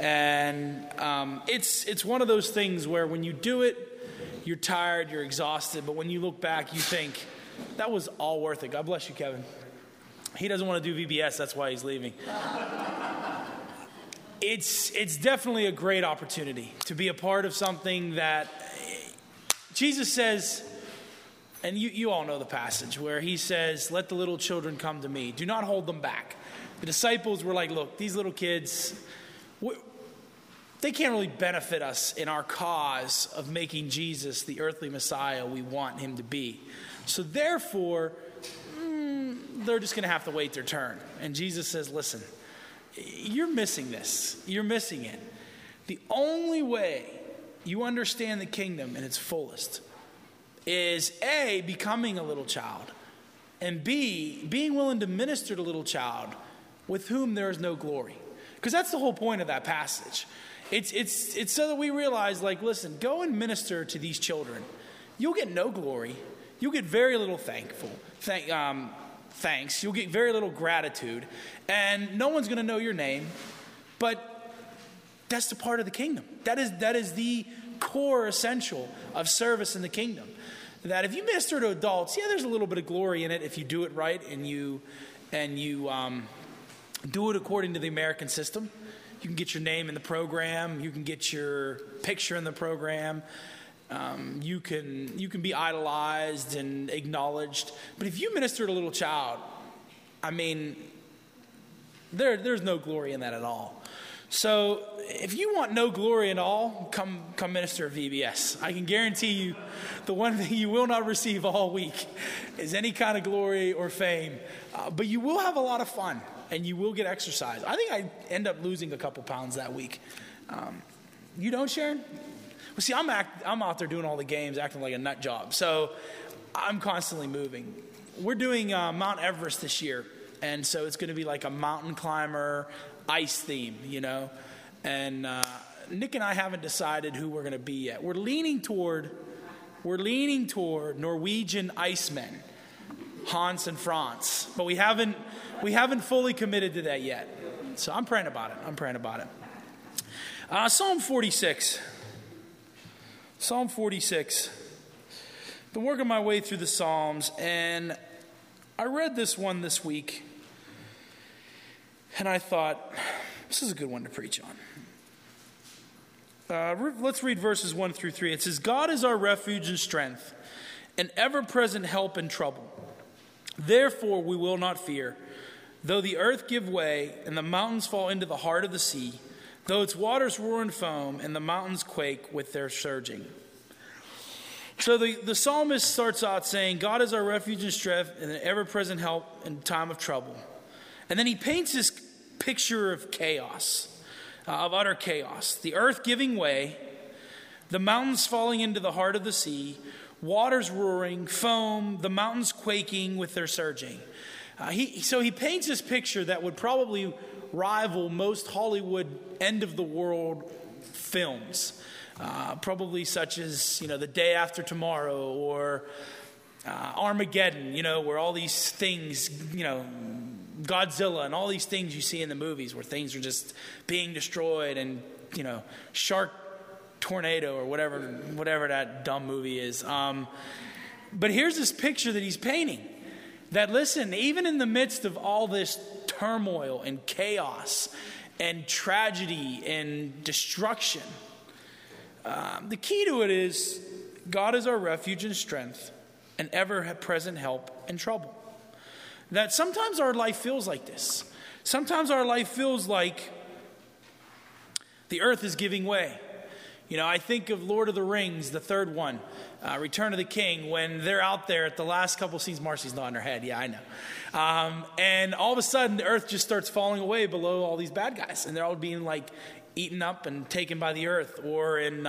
And it's one of those things where when you do it, you're tired, you're exhausted, but when you look back, you think, that was all worth it. God bless you, Kevin. He doesn't want to do VBS, that's why he's leaving. It's definitely a great opportunity to be a part of something that Jesus says, and you all know the passage where he says, let the little children come to me. Do not hold them back. The disciples were like, look, these little kids, they can't really benefit us in our cause of making Jesus the earthly Messiah we want him to be. So therefore, they're just going to have to wait their turn. And Jesus says, listen, you're missing this. You're missing it. The only way you understand the kingdom in its fullest is A, becoming a little child, and B, being willing to minister to a little child with whom there is no glory. Because that's the whole point of that passage. It's so that we realize, like, listen, go and minister to these children. You'll get no glory. You'll get very little thanks. You'll get very little gratitude. And no one's going to know your name. But that's the part of the kingdom. That is the core essential of service in the kingdom. That if you minister to adults, yeah, there's a little bit of glory in it if you do it right and you do it according to the American system. You can get your name in the program. You can get your picture in the program. You can be idolized and acknowledged. But if you minister to a little child, I mean, there's no glory in that at all. So if you want no glory at all, come minister at VBS. I can guarantee you the one thing you will not receive all week is any kind of glory or fame. But you will have a lot of fun and you will get exercise. I think I end up losing a couple pounds that week. You don't, Sharon? Well, see, I'm out there doing all the games, acting like a nut job. So I'm constantly moving. We're doing Mount Everest this year. And so it's going to be like a mountain climber, ice theme, you know. And Nick and I haven't decided who we're going to be yet. We're leaning toward Norwegian icemen, Hans and Franz. But we haven't fully committed to that yet. So I'm praying about it. Psalm 46. Psalm 46. Been working my way through the Psalms, and I read this one this week, and I thought, this is a good one to preach on. Let's read verses 1 through 3. It says, God is our refuge and strength, an ever-present help in trouble. Therefore we will not fear, though the earth give way, and the mountains fall into the heart of the sea, though its waters roar and foam, and the mountains quake with their surging. So the psalmist starts out saying, God is our refuge and strength and an ever-present help in time of trouble. And then he paints this picture of chaos, of utter chaos. The earth giving way, the mountains falling into the heart of the sea, waters roaring, foam, the mountains quaking with their surging. So he paints this picture that would probably rival most Hollywood end-of-the-world films, probably such as, The Day After Tomorrow or Armageddon, where all these things, Godzilla and all these things you see in the movies where things are just being destroyed and, shark tornado or whatever that dumb movie is. But here's this picture that he's painting. That, listen, even in the midst of all this turmoil and chaos and tragedy and destruction, the key to it is God is our refuge and strength, an ever-present help in trouble. That sometimes our life feels like this. Sometimes our life feels like the earth is giving way. I think of Lord of the Rings, the third one, Return of the King, when they're out there at the last couple scenes. Marcy's nodding her head. Yeah, I know. And all of a sudden, the earth just starts falling away below all these bad guys. And they're all being, eaten up and taken by the earth. Or in,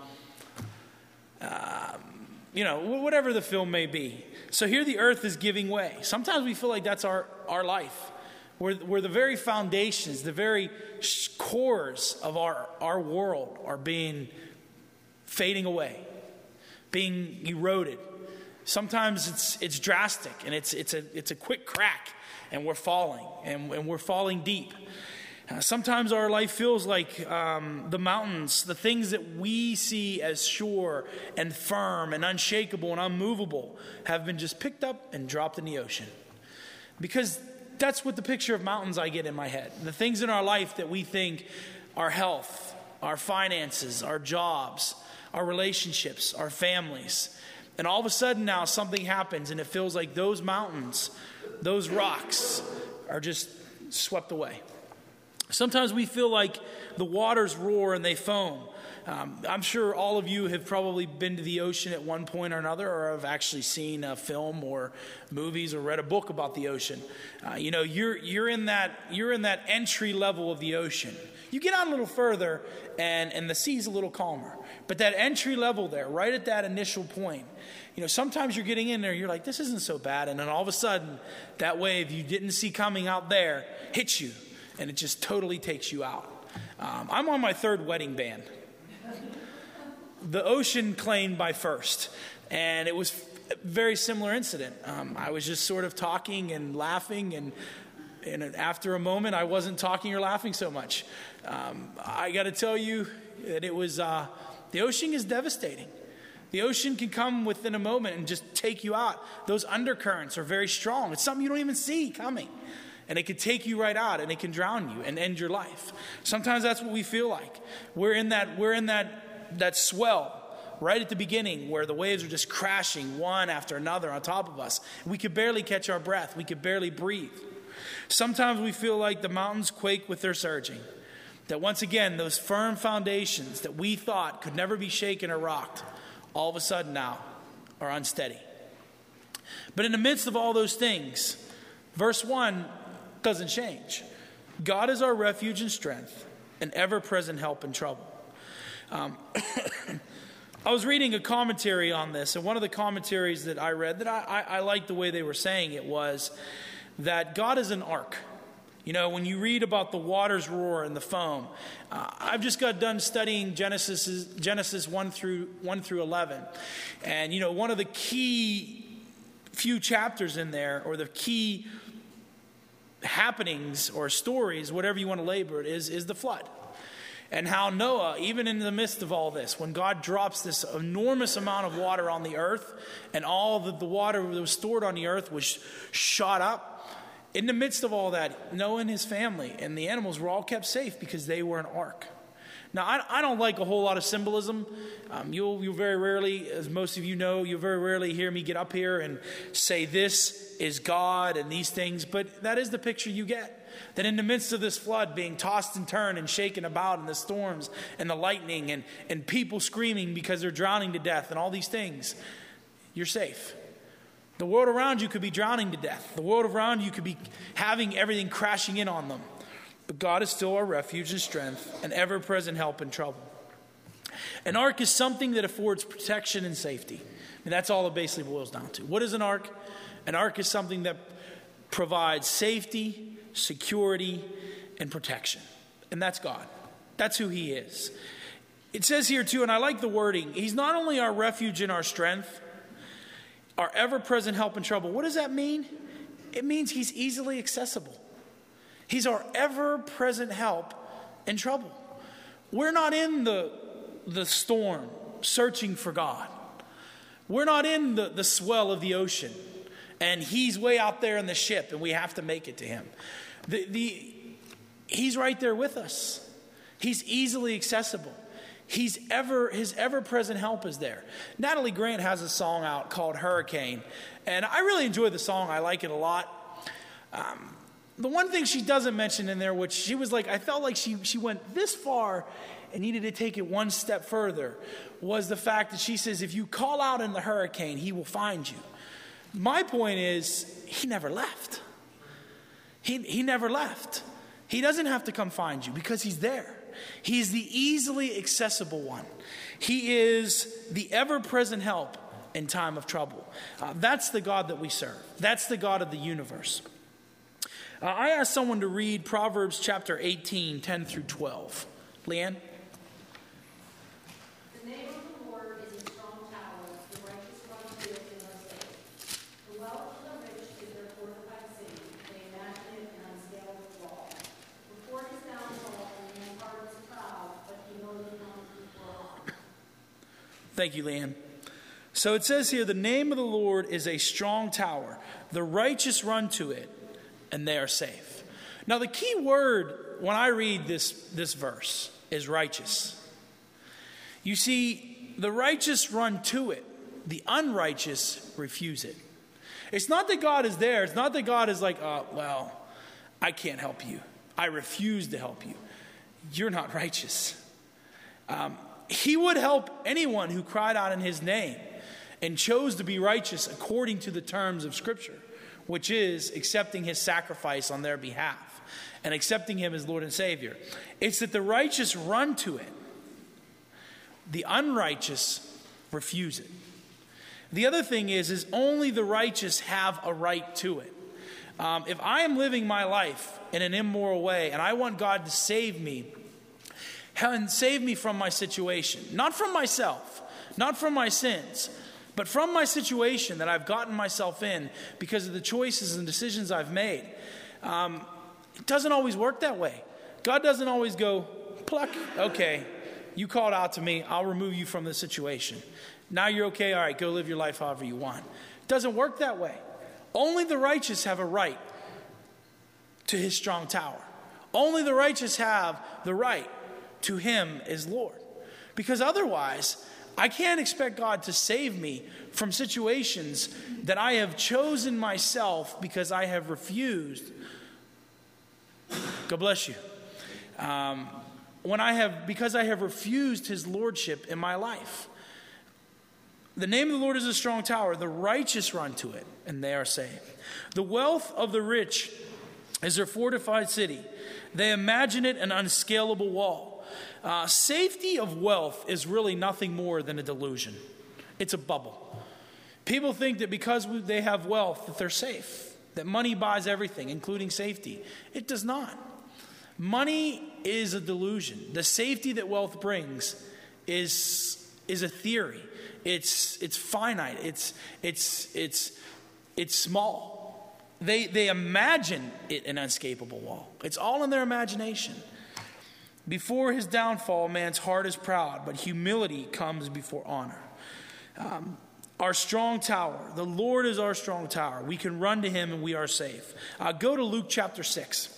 whatever the film may be. So here the earth is giving way. Sometimes we feel like that's our life. Where the very foundations, the very cores of our world are fading away, being eroded. Sometimes it's drastic and it's a quick crack, and we're falling and we're falling deep. Sometimes our life feels like the mountains, the things that we see as sure and firm and unshakable and unmovable, have been just picked up and dropped in the ocean. Because that's what the picture of mountains I get in my head. The things in our life that we think, our health, our finances, our jobs, our relationships, our families. And all of a sudden now something happens and it feels like those mountains, those rocks are just swept away. Sometimes we feel like the waters roar and they foam. I'm sure all of you have probably been to the ocean at one point or another, or have actually seen a film or movies or read a book about the ocean. You're in that entry level of the ocean. You get out a little further and the sea's a little calmer. But that entry level there, right at that initial point, sometimes you're getting in there, you're like, this isn't so bad. And then all of a sudden, that wave you didn't see coming out there hits you. And it just totally takes you out. I'm on my third wedding band. The ocean claimed my first. And it was a very similar incident. I was just sort of talking and laughing. And after a moment, I wasn't talking or laughing so much. I got to tell you that it was, the ocean is devastating. The ocean can come within a moment and just take you out. Those undercurrents are very strong. It's something you don't even see coming. And it can take you right out, and it can drown you and end your life. Sometimes that's what we feel like. We're in that swell right at the beginning where the waves are just crashing one after another on top of us. We could barely catch our breath. We could barely breathe. Sometimes we feel like the mountains quake with their surging. That once again, those firm foundations that we thought could never be shaken or rocked, all of a sudden now are unsteady. But in the midst of all those things, verse 1 doesn't change. God is our refuge and strength, an ever-present help in trouble. I was reading a commentary on this, and one of the commentaries that I read that I liked the way they were saying it was that God is an ark. When you read about the waters roar and the foam, I've just got done studying Genesis 1 through 11. And, one of the key few chapters in there, or the key happenings or stories, whatever you want to label it, is the flood. And how Noah, even in the midst of all this, when God drops this enormous amount of water on the earth, and all the water that was stored on the earth was shot up, in the midst of all that, Noah and his family and the animals were all kept safe because they were an ark. Now, I don't like a whole lot of symbolism. You'll very rarely, as most of you know, you'll very rarely hear me get up here and say this is God and these things. But that is the picture you get. That in the midst of this flood, being tossed and turned and shaken about in the storms and the lightning and people screaming because they're drowning to death and all these things, you're safe. The world around you could be drowning to death. The world around you could be having everything crashing in on them. But God is still our refuge and strength, an ever-present help in trouble. An ark is something that affords protection and safety. And that's all it basically boils down to. What is an ark? An ark is something that provides safety, security, and protection. And that's God. That's who He is. It says here too, and I like the wording, He's not only our refuge and our strength, our ever-present help in trouble. What does that mean? It means He's easily accessible. He's our ever-present help in trouble. We're not in the storm searching for God. We're not in the swell of the ocean and He's way out there in the ship and we have to make it to Him. He's right there with us. He's easily accessible. His ever-present help is there. Natalie Grant has a song out called Hurricane, and I really enjoy the song. I like it a lot. The one thing she doesn't mention in there, which she was like, I felt like she went this far and needed to take it one step further, was the fact that she says, if you call out in the hurricane, He will find you. My point is, He never left. He never left. He doesn't have to come find you because He's there. He's the easily accessible one. He is the ever-present help in time of trouble. That's the God that we serve. That's the God of the universe. I asked someone to read Proverbs chapter 18, 10 through 12. Leanne? The name of the Lord is a strong tower. The righteous run to it and are safe. The wealth of the rich is their fortified city. They imagine it an unscalable wall. Before his downfall, Thank you, Leanne. So it says here, the name of the Lord is a strong tower. The righteous run to it, and they are safe. Now, the key word when I read this verse is righteous. You see, the righteous run to it. The unrighteous refuse it. It's not that God is there. It's not that God is like, well, I can't help you. I refuse to help you. You're not righteous. He would help anyone who cried out in his name and chose to be righteous according to the terms of Scripture, which is accepting his sacrifice on their behalf and accepting him as Lord and Savior. It's that the righteous run to it. The unrighteous refuse it. The other thing is only the righteous have a right to it. If I am living my life in an immoral way and I want God to save me, and save me from my situation, not from myself, not from my sins, but from my situation that I've gotten myself in because of the choices and decisions I've made, it doesn't always work that way. God doesn't always go, pluck, okay, you called out to me, I'll remove you from the situation. Now you're okay, all right, go live your life however you want. It doesn't work that way. Only the righteous have a right to his strong tower. Only the righteous have the right to him as Lord. Because otherwise, I can't expect God to save me from situations that I have chosen myself because I have refused. God bless you. Because I have refused his lordship in my life. The name of the Lord is a strong tower. The righteous run to it, and they are saved. The wealth of the rich is their fortified city. They imagine it an unscalable wall. Safety of wealth is really nothing more than a delusion. It's a bubble. People think that because they have wealth that they're safe, that money buys everything, including safety. It does not. Money is a delusion. The safety that wealth brings is a theory. It's finite. It's small. They imagine it an unescapable wall. It's all in their imagination. Before his downfall, man's heart is proud, but humility comes before honor. Our strong tower. The Lord is our strong tower. We can run to him and we are safe. Go to Luke chapter 6.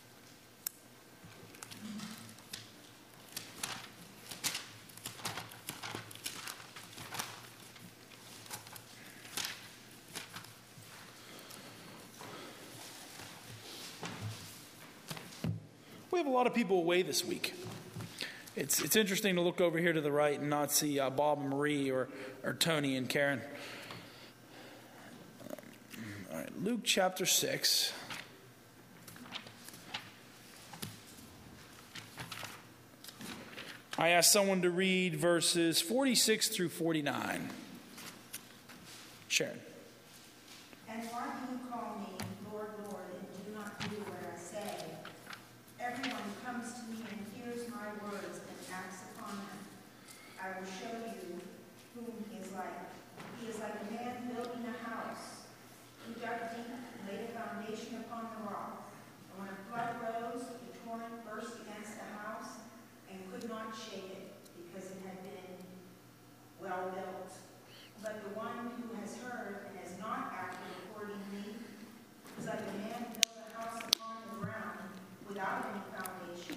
We have a lot of people away this week. It's interesting to look over here to the right and not see Bob and Marie or Tony and Karen. All right, Luke chapter 6. I asked someone to read verses 46 through 49. Sharon. And why do you call me Lord, Lord, and do not do what I say? Everyone comes to me and hears my words and acts upon them. I will show you whom he is like. He is like a man building a house. He dug deep and laid a foundation upon the rock. And when a flood rose, the torrent burst against the house and could not shake it because it had been well built. But the one who has heard and has not acted accordingly is like a man who built a house upon the ground without any foundation.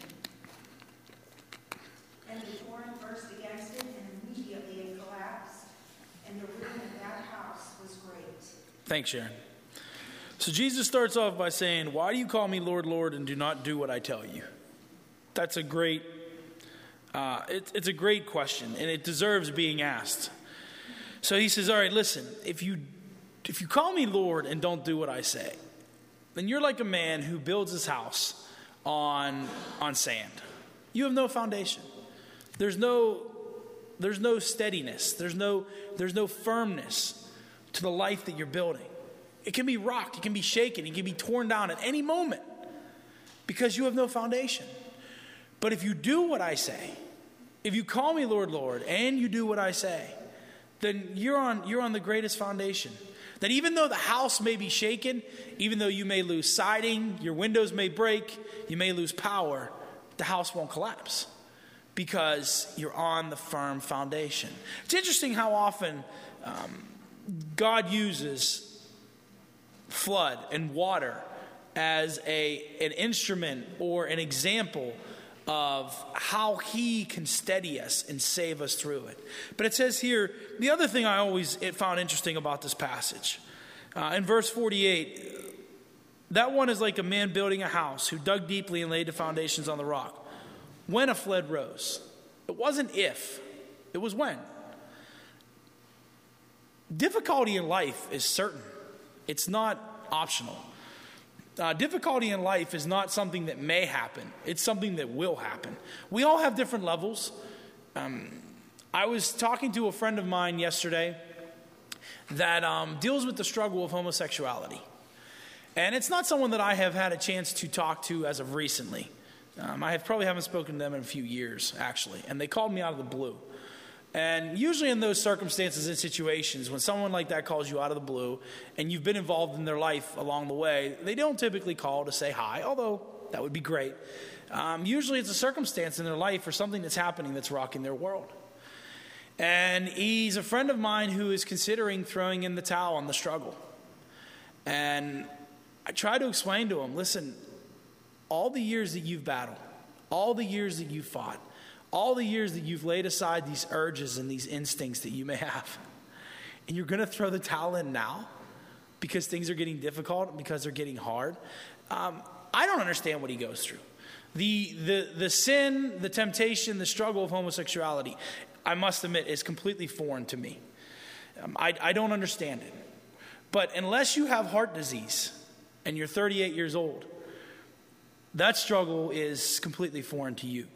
And the torrent burst against it, and immediately it collapsed, and the ruin of that house was great. Thanks, Sharon. So Jesus starts off by saying, why do you call me Lord, Lord, and do not do what I tell you? That's a great, it's a great question, and it deserves being asked. So he says, all right, listen, if you call me Lord and don't do what I say, then you're like a man who builds his house on sand. You have no foundation. There's no steadiness. There's no firmness to the life that you're building. It can be rocked, it can be shaken, it can be torn down at any moment because you have no foundation. But if you do what I say, if you call me Lord, Lord, and you do what I say, then you're on the greatest foundation. That even though the house may be shaken, even though you may lose siding, your windows may break, you may lose power, the house won't collapse. because you're on the firm foundation. It's interesting how often God uses flood and water as an instrument or an example of how he can steady us and save us through it. But it says here, the other thing I always found interesting about this passage, in verse 48, that one is like a man building a house who dug deeply and laid the foundations on the rock. When a flood rose. It wasn't if, it was when. Difficulty in life is certain. It's not optional. Difficulty in life is not something that may happen. It's something that will happen. We all have different levels. I was talking to a friend of mine yesterday that deals with the struggle of homosexuality. And it's not someone that I have had a chance to talk to as of recently. I probably haven't spoken to them in a few years, actually. And they called me out of the blue. And usually in those circumstances and situations, when someone like that calls you out of the blue and you've been involved in their life along the way, they don't typically call to say hi, although that would be great. Usually it's a circumstance in their life or something that's happening that's rocking their world. And he's a friend of mine who is considering throwing in the towel on the struggle. And I try to explain to him, listen, all the years that you've battled, all the years that you've fought, all the years that you've laid aside these urges and these instincts that you may have, and you're going to throw the towel in now because things are getting difficult, because they're getting hard. I don't understand what he goes through. The sin, the temptation, the struggle of homosexuality, I must admit, is completely foreign to me. I don't understand it. But unless you have heart disease and you're 38 years old, that struggle is completely foreign to you.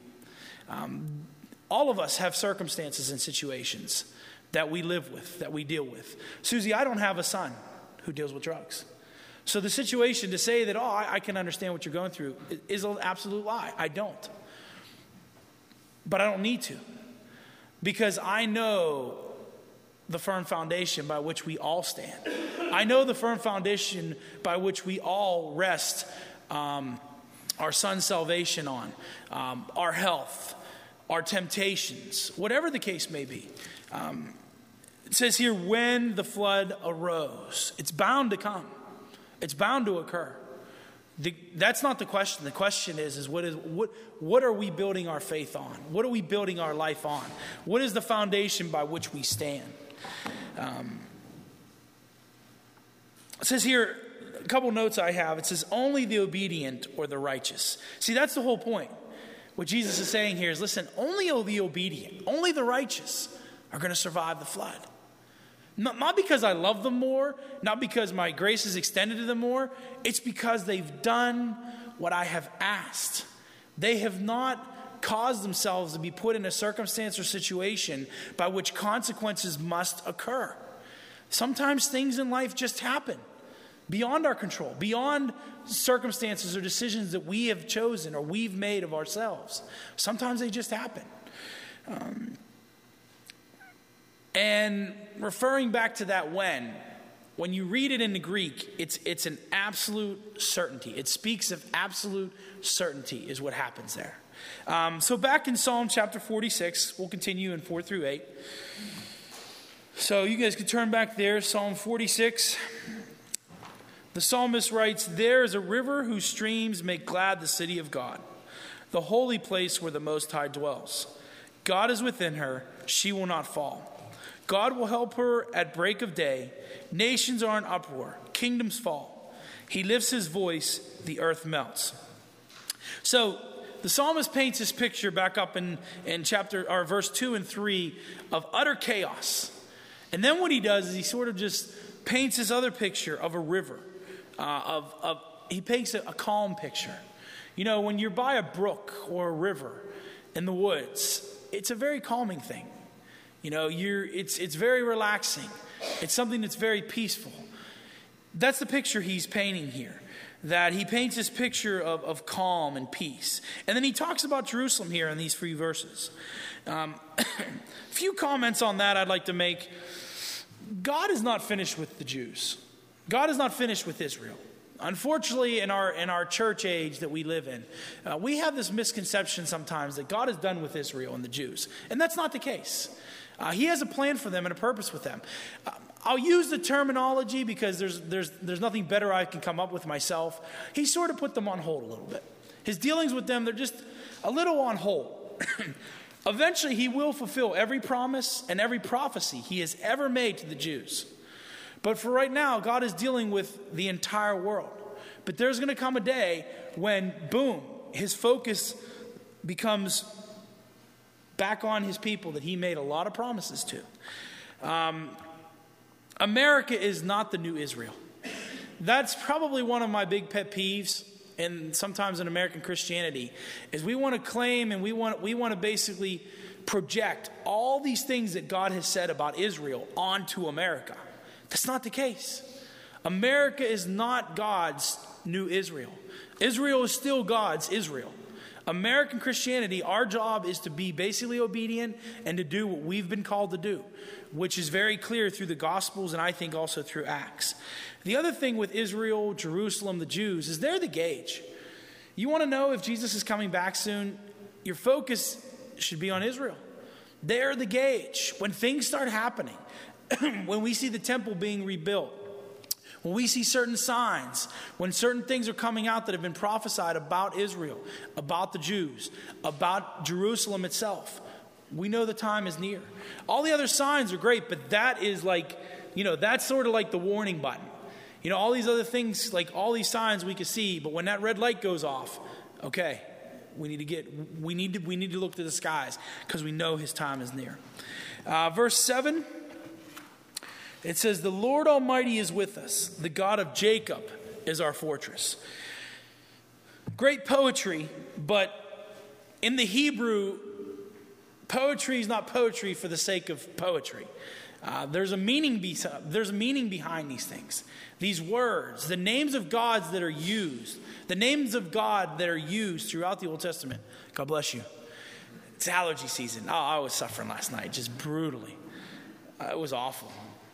All of us have circumstances and situations that we live with, that we deal with. Susie, I don't have a son who deals with drugs. So the situation to say that, I can understand what you're going through is an absolute lie. I don't. But I don't need to. Because I know the firm foundation by which we all stand. I know the firm foundation by which we all rest our son's salvation on, our health, our temptations, whatever the case may be. It says here, when the flood arose, it's bound to come. It's bound to occur. That's not the question. The question is what are we building our faith on? What are we building our life on? What is the foundation by which we stand? It says here, a couple notes I have. It says, only the obedient or the righteous. See, that's the whole point. What Jesus is saying here is, listen, only the obedient, only the righteous are going to survive the flood. Not because I love them more, not because my grace is extended to them more. It's because they've done what I have asked. They have not caused themselves to be put in a circumstance or situation by which consequences must occur. Sometimes things in life just happen beyond our control, beyond circumstances or decisions that we have chosen or we've made of ourselves. Sometimes they just happen. And referring back to that when you read it in the Greek, it's an absolute certainty. It speaks of absolute certainty is what happens there. So back in Psalm chapter 46, we'll continue in 4 through 8. So you guys can turn back there, Psalm 46. The psalmist writes, there is a river whose streams make glad the city of God, the holy place where the Most High dwells. God is within her, she will not fall. God will help her at break of day. Nations are in uproar, kingdoms fall. He lifts his voice, the earth melts. So the psalmist paints this picture back up in verse 2 and 3 of utter chaos. And then what he does is he sort of just paints this other picture of a river. He paints a calm picture. You know, when you're by a brook or a river in the woods, it's a very calming thing. You know, it's very relaxing. It's something that's very peaceful. That's the picture he's painting here. That he paints this picture of calm and peace. And then he talks about Jerusalem here in these few verses. A few comments on that I'd like to make. God is not finished with the Jews. God is not finished with Israel. Unfortunately, in our church age that we live in, we have this misconception sometimes that God is done with Israel and the Jews. And that's not the case. He has a plan for them and a purpose with them. I'll use the terminology because there's nothing better I can come up with myself. He sort of put them on hold a little bit. His dealings with them, they're just a little on hold. Eventually, he will fulfill every promise and every prophecy he has ever made to the Jews. But for right now, God is dealing with the entire world. But there's going to come a day when, boom, his focus becomes back on his people that he made a lot of promises to. America is not the new Israel. That's probably one of my big pet peeves, and sometimes in American Christianity, is we want to claim and we want to basically project all these things that God has said about Israel onto America. That's not the case. America is not God's new Israel. Israel is still God's Israel. American Christianity, our job is to be basically obedient and to do what we've been called to do, which is very clear through the Gospels and I think also through Acts. The other thing with Israel, Jerusalem, the Jews, is they're the gauge. You want to know if Jesus is coming back soon? Your focus should be on Israel. They're the gauge. When things start happening, when we see the temple being rebuilt, when we see certain signs, when certain things are coming out that have been prophesied about Israel, about the Jews, about Jerusalem itself, we know the time is near. All the other signs are great, but that is like, that's sort of like the warning button. All these other things, like all these signs we can see, but when that red light goes off, okay, we need to look to the skies because we know his time is near. Verse 7. It says, the Lord Almighty is with us. The God of Jacob is our fortress. Great poetry, but in the Hebrew, poetry is not poetry for the sake of poetry. There's a meaning behind these things. These words, the names of gods that are used, throughout the Old Testament. God bless you. It's allergy season. Oh, I was suffering last night, just brutally. It was awful.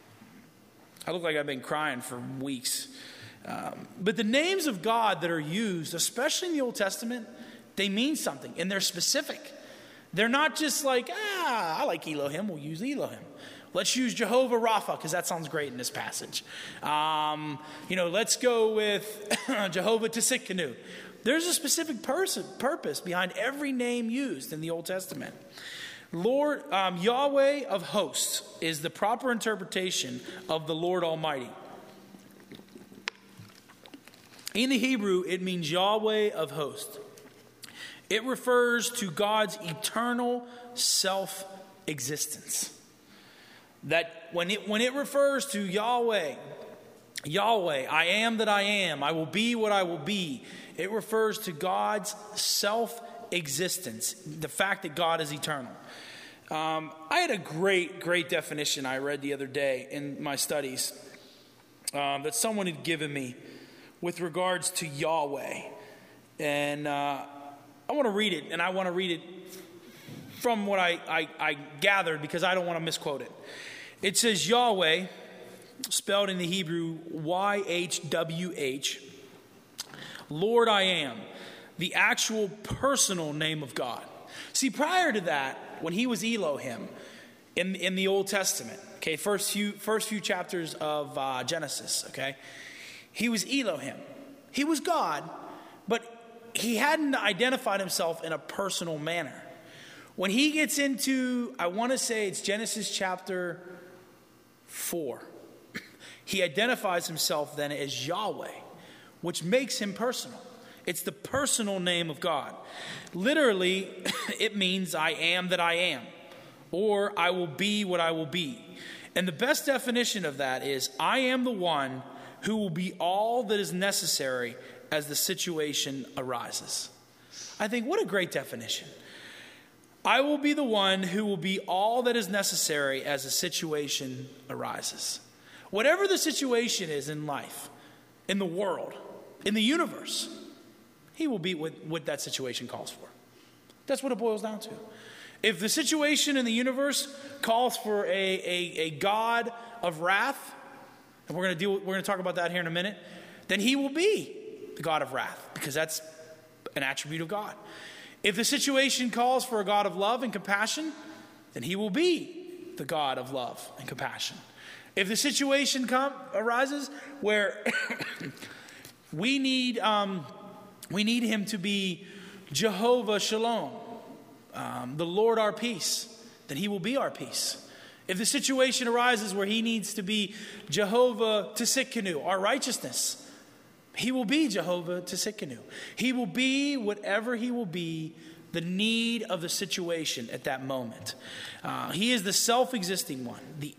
I look like I've been crying for weeks. But the names of God that are used, especially in the Old Testament, they mean something, and they're specific. They're not just like, I like Elohim, we'll use Elohim. Let's use Jehovah Rapha, because that sounds great in this passage. Let's go with Jehovah Tsidkenu. There's a specific purpose behind every name used in the Old Testament. Lord, Yahweh of hosts is the proper interpretation of the Lord Almighty. In the Hebrew, it means Yahweh of hosts. It refers to God's eternal self-existence. That when it refers to Yahweh, I am that I am, I will be what I will be, it refers to God's self-existence, the fact that God is eternal. I had a great definition I read the other day in my studies that someone had given me with regards to Yahweh. And I want to read it, and I want to read it from what I gathered because I don't want to misquote it. It says Yahweh, spelled in the Hebrew YHWH, Lord I am, the actual personal name of God. See, prior to that, when he was Elohim in the Old Testament, okay, first few chapters of Genesis, okay, he was Elohim. He was God, but he hadn't identified himself in a personal manner. When he gets into, I want to say it's Genesis chapter 4, he identifies himself then as Yahweh, which makes him personal. It's the personal name of God. Literally, it means I am that I am, or I will be what I will be. And the best definition of that is I am the one who will be all that is necessary as the situation arises. I think what a great definition. I will be the one who will be all that is necessary as a situation arises. Whatever the situation is in life, in the world, in the universe, he will be what that situation calls for. That's what it boils down to. If the situation in the universe calls for a God of wrath, and we're going to talk about that here in a minute, then he will be the God of wrath, because that's an attribute of God. If the situation calls for a God of love and compassion, then he will be the God of love and compassion. If the situation arises where we need him to be Jehovah Shalom, the Lord our peace, then he will be our peace. If the situation arises where he needs to be Jehovah Tsidkenu, our righteousness, he will be Jehovah Tsidkenu. He will be whatever he will be, the need of the situation at that moment. He is the self-existing one, the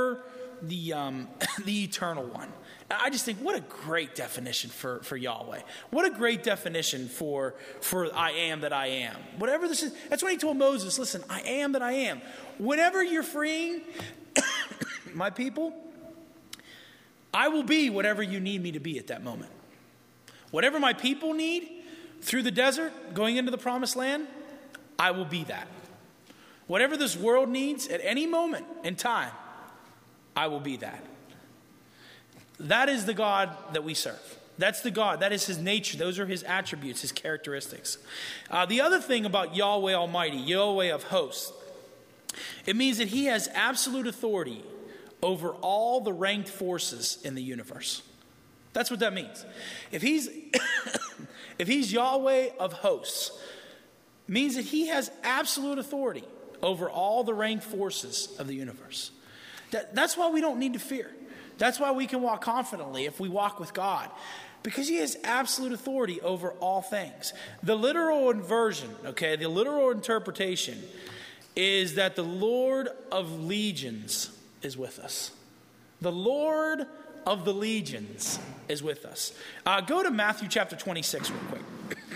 eternal one. I just think, what a great definition for Yahweh. What a great definition for I am that I am. Whatever this is, that's when he told Moses, listen, I am that I am. Whenever you're freeing my people, I will be whatever you need me to be at that moment. Whatever my people need through the desert, going into the promised land, I will be that. Whatever this world needs at any moment in time, I will be that. That is the God that we serve. That's the God. That is his nature. Those are his attributes, his characteristics. The other thing about Yahweh Almighty, Yahweh of hosts, it means that he has absolute authority over all the ranked forces in the universe. That's what that means. If he's Yahweh of hosts, it means that he has absolute authority over all the ranked forces of the universe. That's why we don't need to fear. That's why we can walk confidently if we walk with God, because he has absolute authority over all things. The literal inversion, the literal interpretation is that the Lord of legions is with us. The Lord of the legions is with us. Go to Matthew chapter 26 real quick.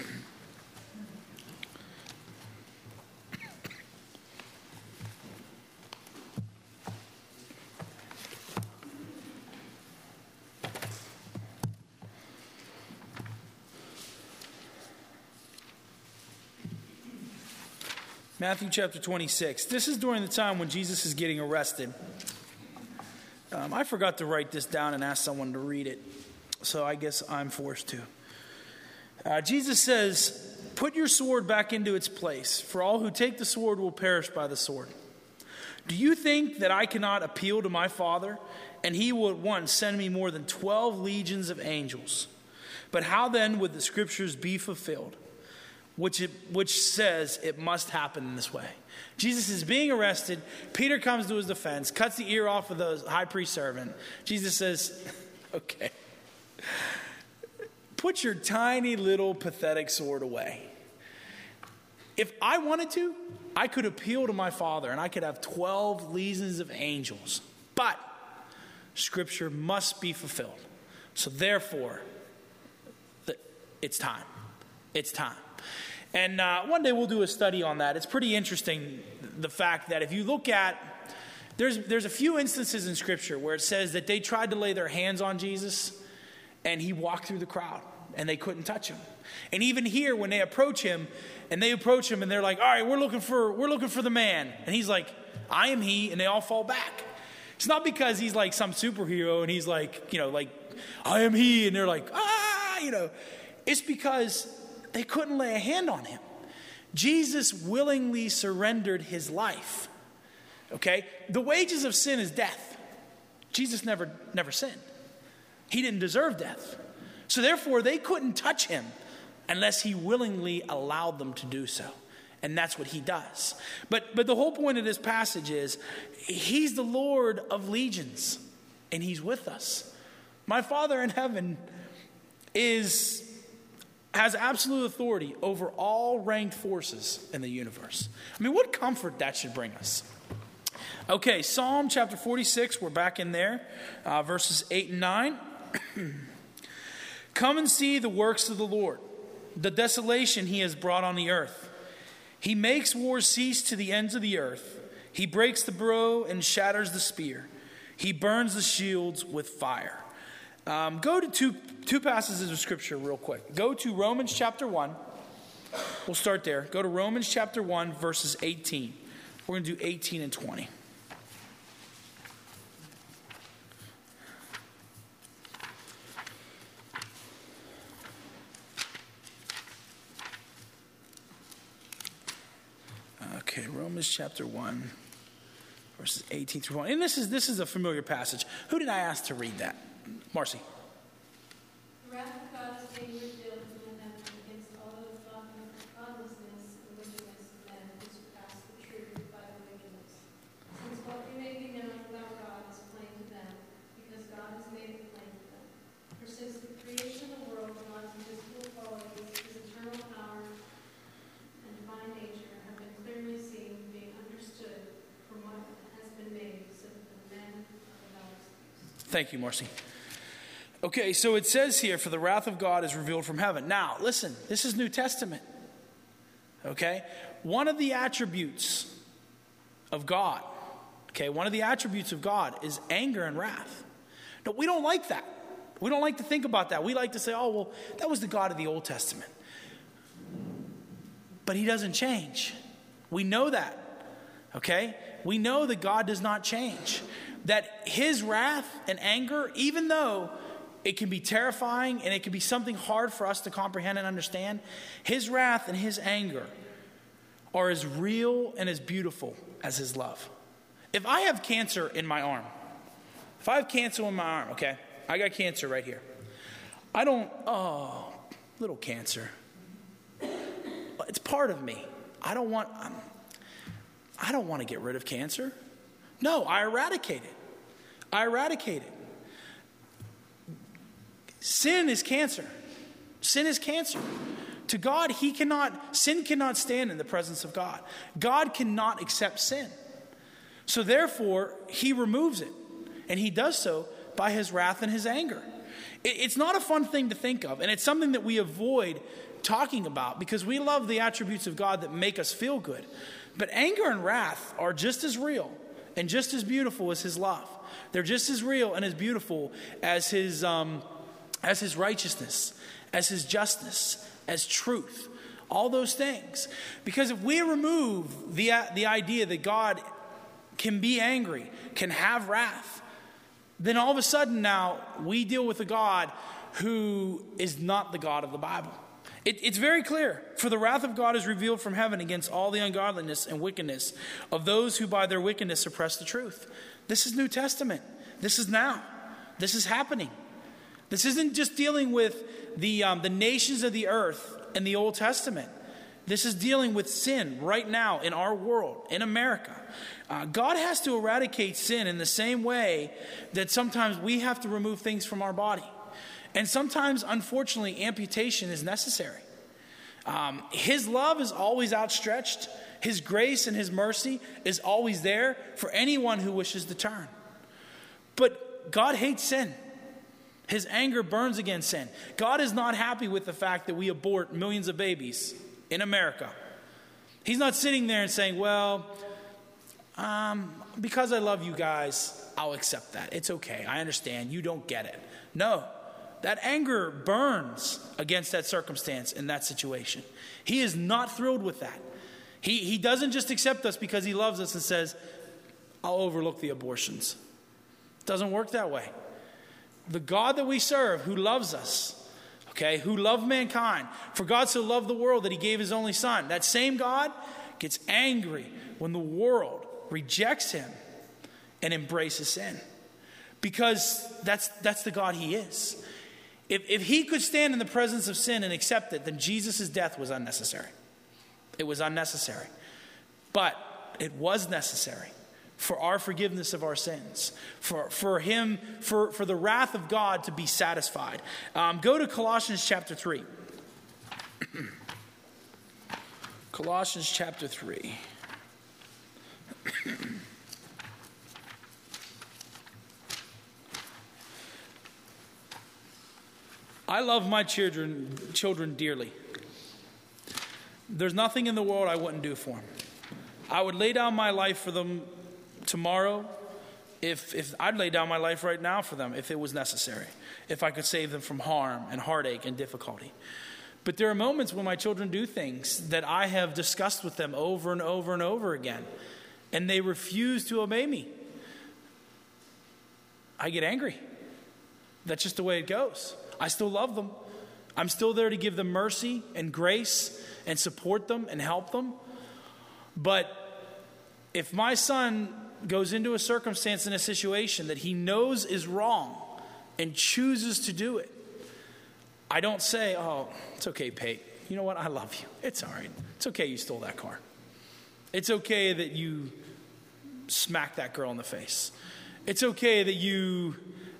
Matthew chapter 26. This is during the time when Jesus is getting arrested. I forgot to write this down and ask someone to read it, so I guess I'm forced to. Jesus says, "Put your sword back into its place, for all who take the sword will perish by the sword. Do you think that I cannot appeal to my Father, and he will at once send me more than 12 legions of angels? But how then would the scriptures be fulfilled, which says it must happen in this way?" Jesus is being arrested. Peter comes to his defense, cuts the ear off of the high priest servant. Jesus says, okay, put your tiny little pathetic sword away. If I wanted to, I could appeal to my Father and I could have 12 legions of angels. But Scripture must be fulfilled. So therefore, it's time. It's time. And one day we'll do a study on that. It's pretty interesting, the fact that if you look at, there's a few instances in Scripture where it says that they tried to lay their hands on Jesus and he walked through the crowd and they couldn't touch him. And even here, when they approach him and they're like, all right, we're looking for the man. And he's like, I am he, and they all fall back. It's not because he's like some superhero and he's like, I am he, and they're like, It's because they couldn't lay a hand on him. Jesus willingly surrendered his life. Okay? The wages of sin is death. Jesus never sinned. He didn't deserve death. So therefore, they couldn't touch him unless he willingly allowed them to do so. And that's what he does. But the whole point of this passage is, he's the Lord of legions, and he's with us. My Father in heaven has absolute authority over all ranked forces in the universe. I mean, what comfort that should bring us. Okay, Psalm chapter 46, we're back in there, verses 8 and 9. Come and see the works of the Lord, the desolation he has brought on the earth. He makes war cease to the ends of the earth. He breaks the bow and shatters the spear. He burns the shields with fire. Go to two passages of Scripture real quick. Go to Romans chapter 1. We'll start there. Go to Romans chapter 1, verses 18. We're going to do 18 and 20. Romans chapter 1, verses 18 through 1. And this is a familiar passage. Who did I ask to read that? Marcy. The wrath of God is being revealed from heaven against all those godlessness and wickedness of men who surpass the truth by their wickedness. Since what we may be known about God is plain to them, because God has made it plain to them. For since the creation of the world, God's invisible qualities, his eternal power and divine nature have been clearly seen, being understood from what has been made, so that the men are without excuse. Thank you, Marcy. Okay, so it says here, for the wrath of God is revealed from heaven. Now, listen, this is New Testament. Okay? One of the attributes of God, one of the attributes of God is anger and wrath. No, we don't like that. We don't like to think about that. We like to say, oh, well, that was the God of the Old Testament. But he doesn't change. We know that. Okay? We know that God does not change. That his wrath and anger, even though it can be terrifying and it can be something hard for us to comprehend and understand, his wrath and his anger are as real and as beautiful as his love. If I have cancer in my arm, okay, I got cancer right here. Little cancer. It's part of me. I don't want to get rid of cancer. No, I eradicate it. Sin is cancer. Sin is cancer. To God, sin cannot stand in the presence of God. God cannot accept sin. So therefore, he removes it. And he does so by his wrath and his anger. It's not a fun thing to think of. And it's something that we avoid talking about because we love the attributes of God that make us feel good. But anger and wrath are just as real and just as beautiful as his love. They're just as real and as beautiful as his righteousness, as his justice, as truth, all those things. Because if we remove the idea that God can be angry, can have wrath, then all of a sudden now we deal with a God who is not the God of the Bible. It's very clear. For the wrath of God is revealed from heaven against all the ungodliness and wickedness of those who by their wickedness suppress the truth. This is New Testament. This is now. This is happening. This isn't just dealing with the nations of the earth in the Old Testament. This is dealing with sin right now in our world, in America. God has to eradicate sin in the same way that sometimes we have to remove things from our body. And sometimes, unfortunately, amputation is necessary. His love is always outstretched. His grace and his mercy is always there for anyone who wishes to turn. But God hates sin. His anger burns against sin. God is not happy with the fact that we abort millions of babies in America. He's not sitting there and saying, well, because I love you guys, I'll accept that. It's okay. I understand. You don't get it. No, that anger burns against that circumstance in that situation. He is not thrilled with that. He doesn't just accept us because he loves us and says, I'll overlook the abortions. It doesn't work that way. The God that we serve, who loves us, who loved mankind, for God so loved the world that he gave his only son, that same God gets angry when the world rejects him and embraces sin. Because that's the God he is. If he could stand in the presence of sin and accept it, then Jesus' death was unnecessary. It was unnecessary. But it was necessary for our forgiveness of our sins, for the wrath of God to be satisfied. Go to Colossians chapter 3. Colossians chapter 3. I love my children dearly. There's nothing in the world I wouldn't do for them. I would lay down my life for them tomorrow. If I'd lay down my life right now for them if it was necessary, if I could save them from harm and heartache and difficulty. But there are moments when my children do things that I have discussed with them over and over and over again, and they refuse to obey me. I get angry. That's just the way it goes. I still love them. I'm still there to give them mercy and grace and support them and help them. But If my son goes into a circumstance in a situation that he knows is wrong and chooses to do it, I don't say, oh, it's okay, Pate. You know what? I love you. It's all right. It's okay you stole that car. It's okay that you smacked that girl in the face. It's okay that you,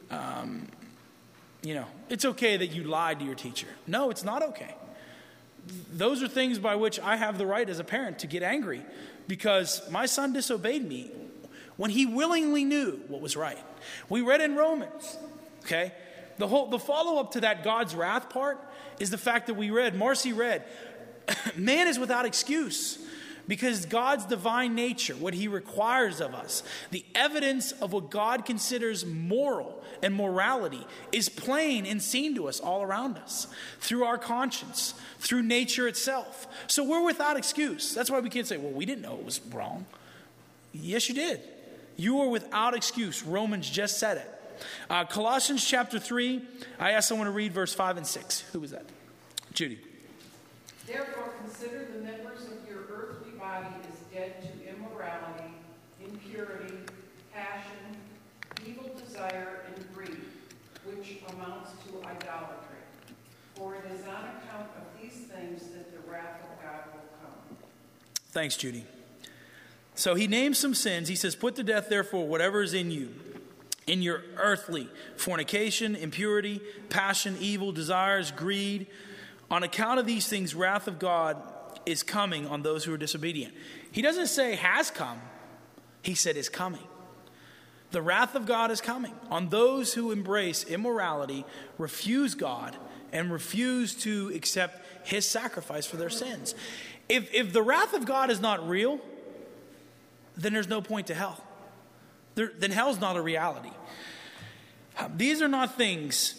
it's okay that you lied to your teacher. No, it's not okay. Those are things by which I have the right as a parent to get angry because my son disobeyed me when he willingly knew what was right. We read in Romans, okay? The follow-up to that God's wrath part is the fact that Marcy read, man is without excuse because God's divine nature, what he requires of us, the evidence of what God considers moral and morality is plain and seen to us all around us through our conscience, through nature itself. So we're without excuse. That's why we can't say, well, we didn't know it was wrong. Yes, you did. You are without excuse. Romans just said it. Colossians chapter 3, I asked someone to read verse 5 and 6. Who was that? Judy. Therefore, consider the members of your earthly body as dead to immorality, impurity, passion, evil desire, and greed, which amounts to idolatry. For it is on account of these things that the wrath of God will come. Thanks, Judy. So he names some sins. He says, put to death, therefore, whatever is in you, in your earthly, fornication, impurity, passion, evil desires, greed. On account of these things, wrath of God is coming on those who are disobedient. He doesn't say has come. He said is coming. The wrath of God is coming on those who embrace immorality, refuse God, and refuse to accept his sacrifice for their sins. If the wrath of God is not real, then there's no point to hell. Then hell's not a reality. These are not things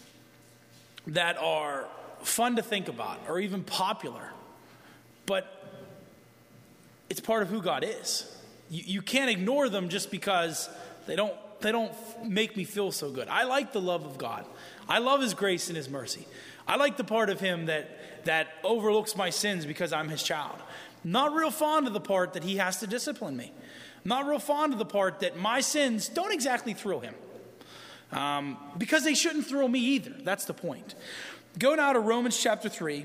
that are fun to think about or even popular, but it's part of who God is. You can't ignore them just because they don't make me feel so good. I like the love of God. I love his grace and his mercy. I like the part of him that overlooks my sins because I'm his child. Not real fond of the part that he has to discipline me. Not real fond of the part that my sins don't exactly thrill him. Because they shouldn't thrill me either. That's the point. Go now to Romans chapter 3.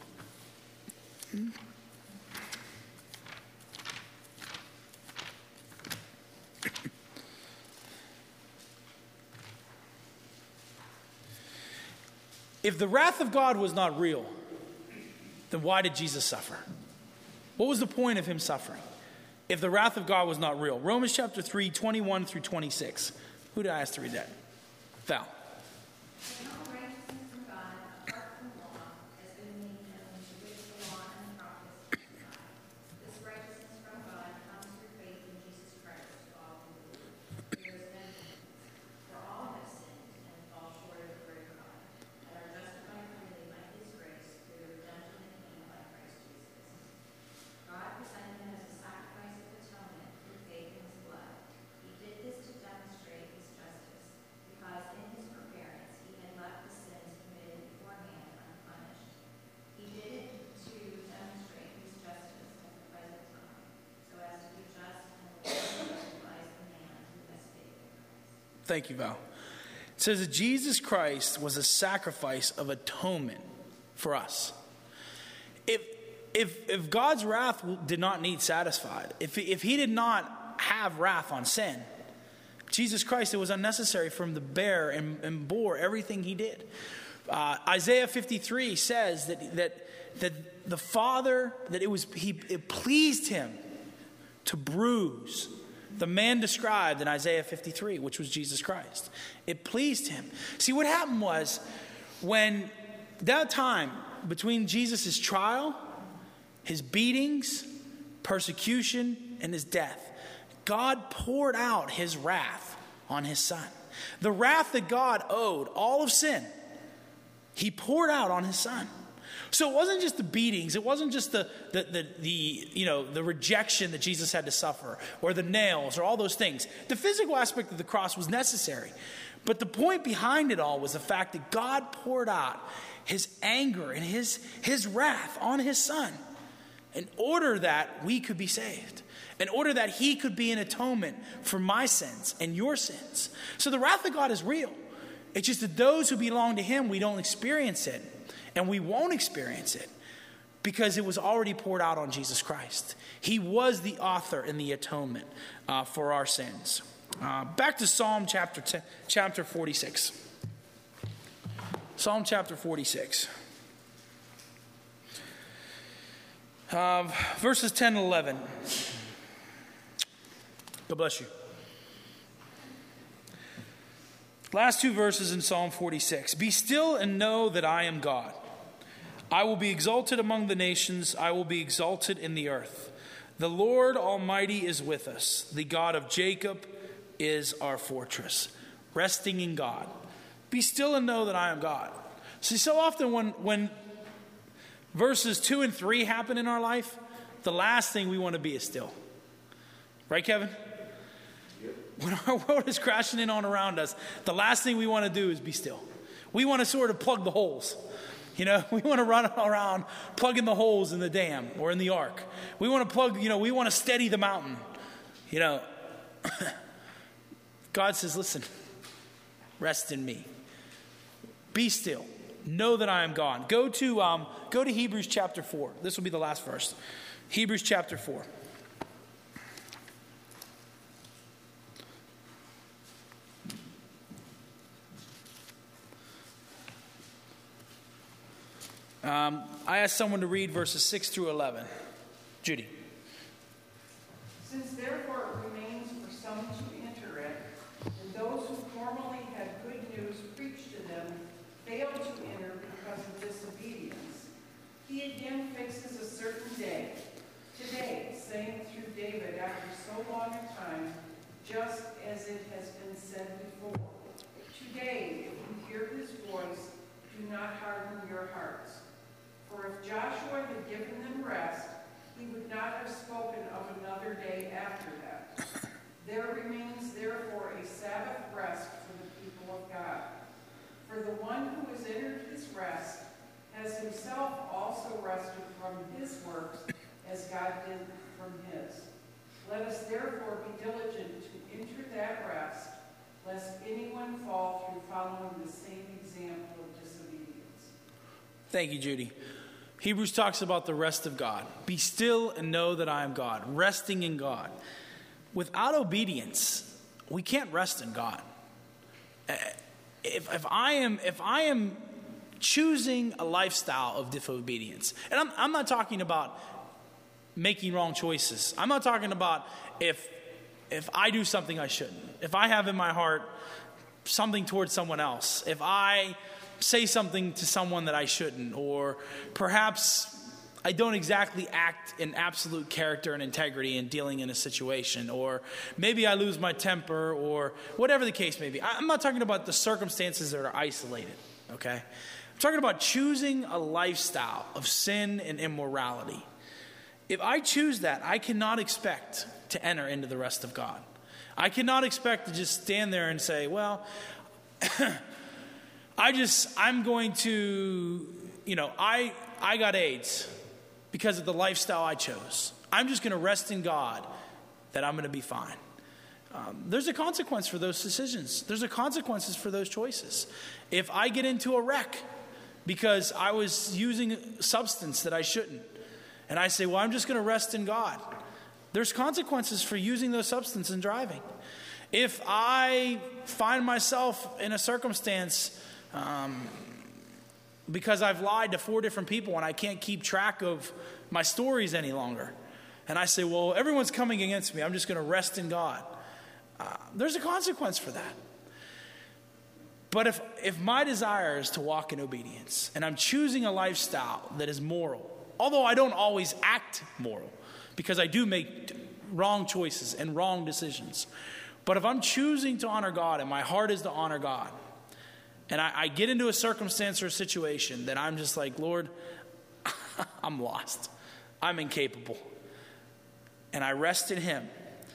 If the wrath of God was not real, then why did Jesus suffer? What was the point of him suffering? If the wrath of God was not real. Romans chapter 3, 21 through 26. Who did I ask to read that? Val. Thank you, Val. It says that Jesus Christ was a sacrifice of atonement for us. If God's wrath did not need satisfied, if he did not have wrath on sin, Jesus Christ, it was unnecessary for him to bear and bore everything he did. Isaiah 53 says that the Father, that it pleased him to bruise the man described in Isaiah 53, which was Jesus Christ. It pleased him. See, what happened was when that time between Jesus' trial, his beatings, persecution, and his death, God poured out his wrath on his son. The wrath that God owed, all of sin, he poured out on his son. So it wasn't just the beatings, it wasn't just the rejection that Jesus had to suffer, or the nails, or all those things. The physical aspect of the cross was necessary. But the point behind it all was the fact that God poured out his anger and his wrath on his son in order that we could be saved. in order that he could be an atonement for my sins and your sins. So the wrath of God is real. It's just that those who belong to him, we don't experience it. And we won't experience it because it was already poured out on Jesus Christ. He was the author and the atonement for our sins. Back to Psalm chapter 46. Psalm chapter 46. Verses 10 and 11. God bless you. Last two verses in Psalm 46. Be still and know that I am God. I will be exalted among the nations. I will be exalted in the earth. The Lord Almighty is with us. The God of Jacob is our fortress. Resting in God. Be still and know that I am God. See, so often when verses 2 and 3 happen in our life, the last thing we want to be is still. Right, Kevin? When our world is crashing in on around us, the last thing we want to do is be still. We want to sort of plug the holes. We want to run around plugging the holes in the dam or in the ark. We want to plug, we want to steady the mountain. God says, listen, rest in me. Be still. Know that I am God. Go to Hebrews chapter 4. This will be the last verse. Hebrews chapter 4. I asked someone to read verses 6 through 11. Judy. Since therefore it remains for some to enter it, and those who formerly had good news preached to them failed to enter because of disobedience, he again fixes a certain day, today, saying through David after so long a time, just as it has been said before, today, if you hear his voice, do not harden your hearts. For if Joshua had given them rest, he would not have spoken of another day after that. There remains therefore a Sabbath rest for the people of God. For the one who has entered his rest has himself also rested from his works as God did from his. Let us therefore be diligent to enter that rest, lest anyone fall through following the same example of disobedience. Thank you, Judy. Hebrews talks about the rest of God. Be still and know that I am God. Resting in God. Without obedience, we can't rest in God. If I am choosing a lifestyle of disobedience, and I'm not talking about making wrong choices. I'm not talking about if I do something I shouldn't. If I have in my heart something towards someone else. If I say something to someone that I shouldn't, or perhaps I don't exactly act in absolute character and integrity in dealing in a situation, or maybe I lose my temper, or whatever the case may be. I'm not talking about the circumstances that are isolated, okay? I'm talking about choosing a lifestyle of sin and immorality. If I choose that, I cannot expect to enter into the rest of God. I cannot expect to just stand there and say, well, I'm going to, I got AIDS because of the lifestyle I chose. I'm just going to rest in God that I'm going to be fine. There's a consequence for those decisions. There's a consequences for those choices. If I get into a wreck because I was using a substance that I shouldn't, and I say, well, I'm just going to rest in God, there's consequences for using those substances and driving. If I find myself in a circumstance because I've lied to 4 different people and I can't keep track of my stories any longer, and I say, well, everyone's coming against me, I'm just going to rest in God, there's a consequence for that. But if my desire is to walk in obedience and I'm choosing a lifestyle that is moral, although I don't always act moral because I do make wrong choices and wrong decisions, but if I'm choosing to honor God and my heart is to honor God, and I get into a circumstance or a situation that I'm just like, Lord, I'm lost, I'm incapable, and I rest in him,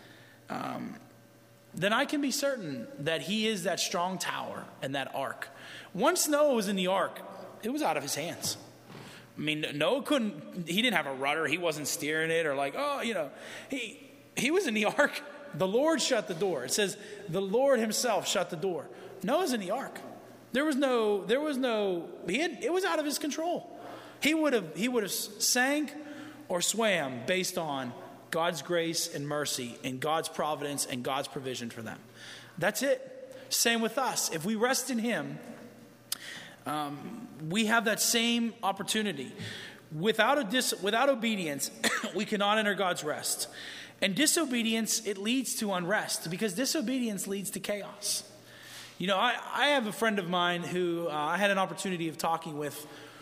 then I can be certain that he is that strong tower and that ark. Once Noah was in the ark, it was out of his hands. I mean, Noah he didn't have a rudder, he wasn't steering it, or like, He was in the ark. The Lord shut the door. It says the Lord himself shut the door. Noah's in the ark. It was out of his control. He would have sank or swam based on God's grace and mercy and God's providence and God's provision for them. That's it. Same with us. If we rest in him, we have that same opportunity. Without obedience, we cannot enter God's rest. And disobedience, it leads to unrest, because disobedience leads to chaos. You know, I have a friend of mine who I had an opportunity of talking with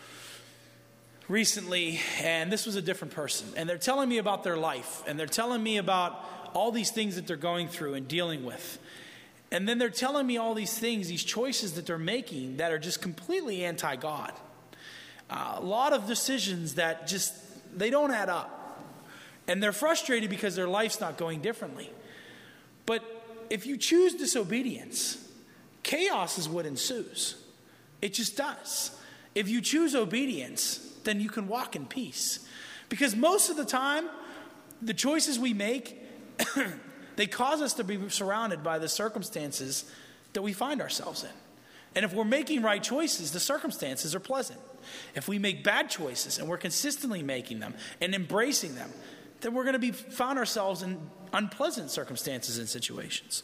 recently, and this was a different person. And they're telling me about their life, and they're telling me about all these things that they're going through and dealing with. And then they're telling me all these things, these choices that they're making that are just completely anti-God. A lot of decisions that they don't add up. And they're frustrated because their life's not going differently. But if you choose disobedience, chaos is what ensues. It just does. If you choose obedience, then you can walk in peace. Because most of the time, the choices we make, they cause us to be surrounded by the circumstances that we find ourselves in. And if we're making right choices, the circumstances are pleasant. If we make bad choices and we're consistently making them and embracing them, then we're going to found ourselves in unpleasant circumstances and situations.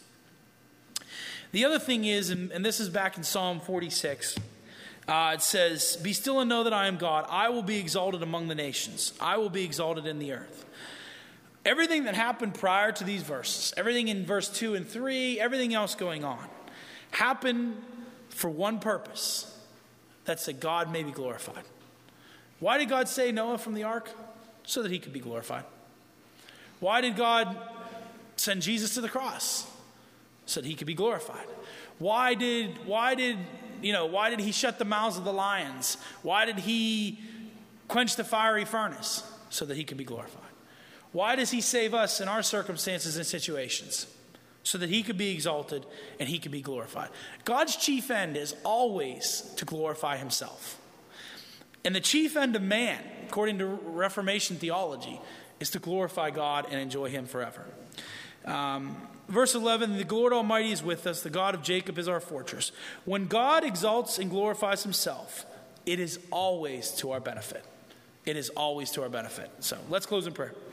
The other thing is, and this is back in Psalm 46, it says, "Be still and know that I am God. I will be exalted among the nations. I will be exalted in the earth." Everything that happened prior to these verses, everything in verse 2 and 3, everything else going on, happened for one purpose. That's that God may be glorified. Why did God save Noah from the ark? So that he could be glorified. Why did God send Jesus to the cross? So that he could be glorified. Why did he shut the mouths of the lions? Why did he quench the fiery furnace? So that he could be glorified. Why does he save us in our circumstances and situations? So that he could be exalted and he could be glorified. God's chief end is always to glorify himself. And the chief end of man, according to Reformation theology, is to glorify God and enjoy him forever. Verse 11, "The Lord Almighty is with us. The God of Jacob is our fortress." When God exalts and glorifies himself, it is always to our benefit. It is always to our benefit. So let's close in prayer.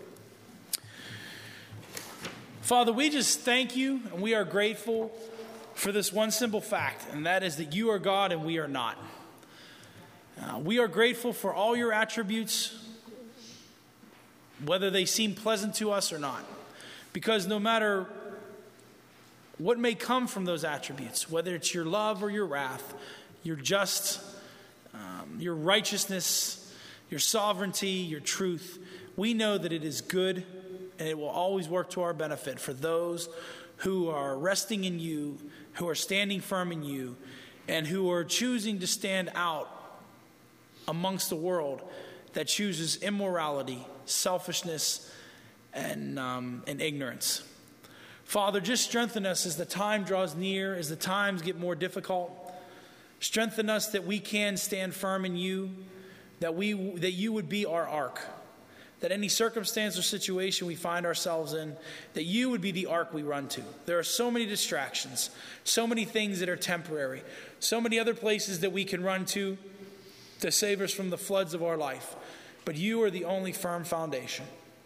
Father, we just thank you, and we are grateful for this one simple fact, and that is that you are God and we are not. We are grateful for all your attributes, whether they seem pleasant to us or not. Because no matter what may come from those attributes, whether it's your love or your wrath, your just, your righteousness, your sovereignty, your truth, we know that it is good and it will always work to our benefit for those who are resting in you, who are standing firm in you, and who are choosing to stand out amongst the world that chooses immorality, selfishness, and ignorance. Father, just strengthen us as the time draws near, as the times get more difficult. Strengthen us that we can stand firm in you, that you would be our ark, that any circumstance or situation we find ourselves in, that you would be the ark we run to. There are so many distractions, so many things that are temporary, so many other places that we can run to save us from the floods of our life. But you are the only firm foundation.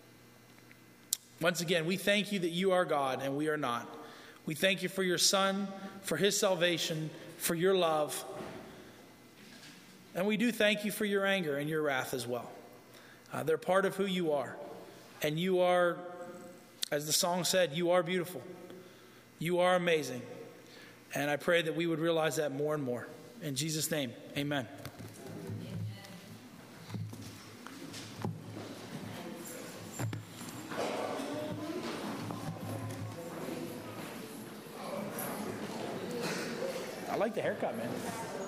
Once again, we thank you that you are God and we are not. We thank you for your Son, for his salvation, for your love. And we do thank you for your anger and your wrath as well. They're part of who you are. And you are, as the song said, you are beautiful. You are amazing. And I pray that we would realize that more and more. In Jesus' name, amen. I like the haircut, man.